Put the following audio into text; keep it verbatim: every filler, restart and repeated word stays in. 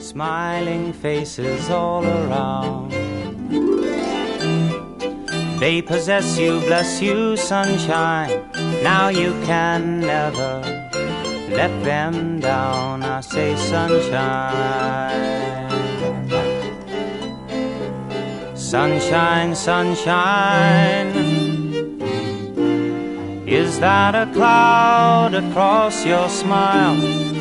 smiling faces all around. They possess you, bless you, sunshine. Now you can never let them down. I say sunshine. Sunshine, sunshine. Is that a cloud across your smile?